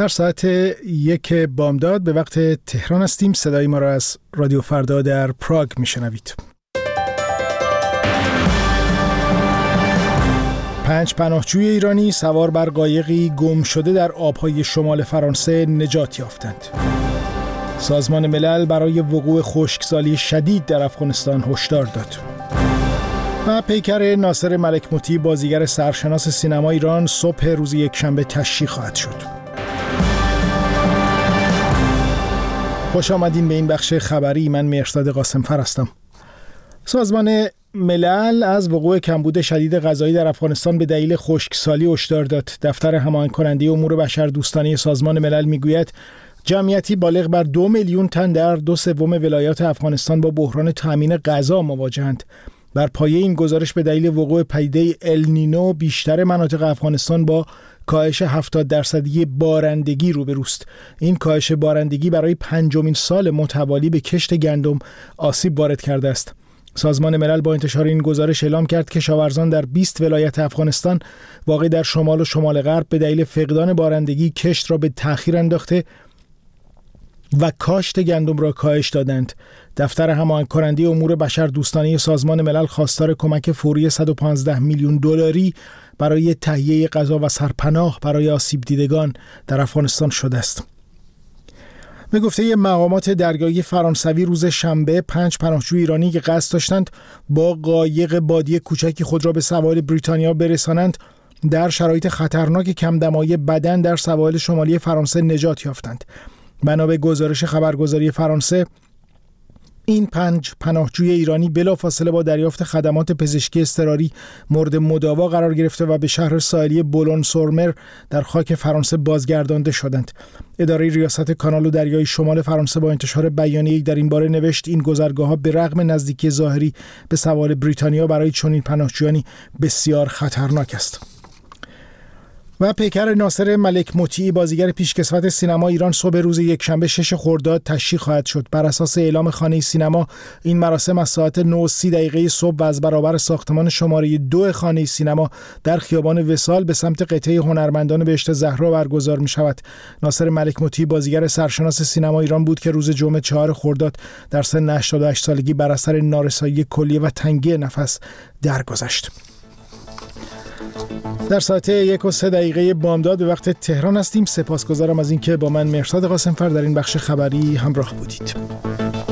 در ساعت 1 بامداد به وقت تهران هستیم. صدای ما را از رادیو فردا در پراگ میشنوید. 5 پناهجوی ایرانی سوار بر قایقی گم شده در آبهای شمال فرانسه نجات یافتند. سازمان ملل برای وقوع خشکسالی شدید در افغانستان هشدار داد. و پیکر ناصر ملک موتی بازیگر سرشناس سینما ایران صبح روز یکشنبه تشییع خواهد شد. خوش آمدین به این بخش خبری. من مهرزاد قاسمفر هستم. سازمان ملل از وقوع کمبود شدید غذایی در افغانستان به دلیل خشکسالی هشدار داد. دفتر هماهنگ کننده امور بشردوستانه سازمان ملل میگوید جمعیتی بالغ بر 2 میلیون تن در 2/3 ولایات افغانستان با بحران تامین غذا مواجهند. بر پایه این گزارش به دلیل وقوع پدیده النینو بیشتر مناطق افغانستان با کاهش 70% بارندگی روبروست. این کاهش بارندگی برای 5مین سال متوالی به کشت گندم آسیب وارد کرده است. سازمان ملل با انتشار این گزارش اعلام کرد که کشاورزان در 20 ولایت افغانستان واقع در شمال و شمال غرب به دلیل فقدان بارندگی کشت را به تأخیر انداخته و کاشت گندم را کاهش دادند. دفتر هماهنگ کننده امور بشردوستانه سازمان ملل خواستار کمک فوری 115 میلیون دلاری برای تهیه غذا و سرپناه برای آسیب دیدگان در افغانستان شده است. به گفته مقامات دریایی فرانسوی روز شنبه 5 پناهجوی ایرانی که قصد داشتند با قایق بادی کوچکی خود را به سواحل بریتانیا برسانند در شرایط خطرناک کمدمایی بدن در سواحل شمالی فرانسه نجات یافتند. بنا به گزارش خبرگزاری فرانسه این 5 پناهجوی ایرانی بلافاصله با دریافت خدمات پزشکی اضطراری مورد مداوا قرار گرفته و به شهر ساحلی بولون سورمر در خاک فرانسه بازگردانده شدند. اداره ریاست کانال دریایی شمال فرانسه با انتشار بیانیه‌ای در این باره نوشت این گذرگاه‌ها به رغم نزدیکی ظاهری به سواحل بریتانیا برای چنین پناهجویانی بسیار خطرناک است. و پیکر ناصر ملک موتی بازیگر پیشکسوت سینما ایران صبح روز یکشنبه 6 خرداد تشییع خواهد شد. بر اساس اعلام خانه سینما این مراسم از ساعت 9:30 صبح و از برابر ساختمان شماره 2 خانه سینما در خیابان وصال به سمت قطعه هنرمندان بهشت زهرا برگزار می شود. ناصر ملک موتی بازیگر سرشناس سینما ایران بود که روز جمعه 4 خرداد در سن 88 سالگی بر اثر نارسایی کلیه و تنگی نفس درگذشت. در ساعت 1:03 بامداد به وقت تهران هستیم. سپاسگزارم از اینکه با من مهرزاد قاسمفر در این بخش خبری همراه بودید.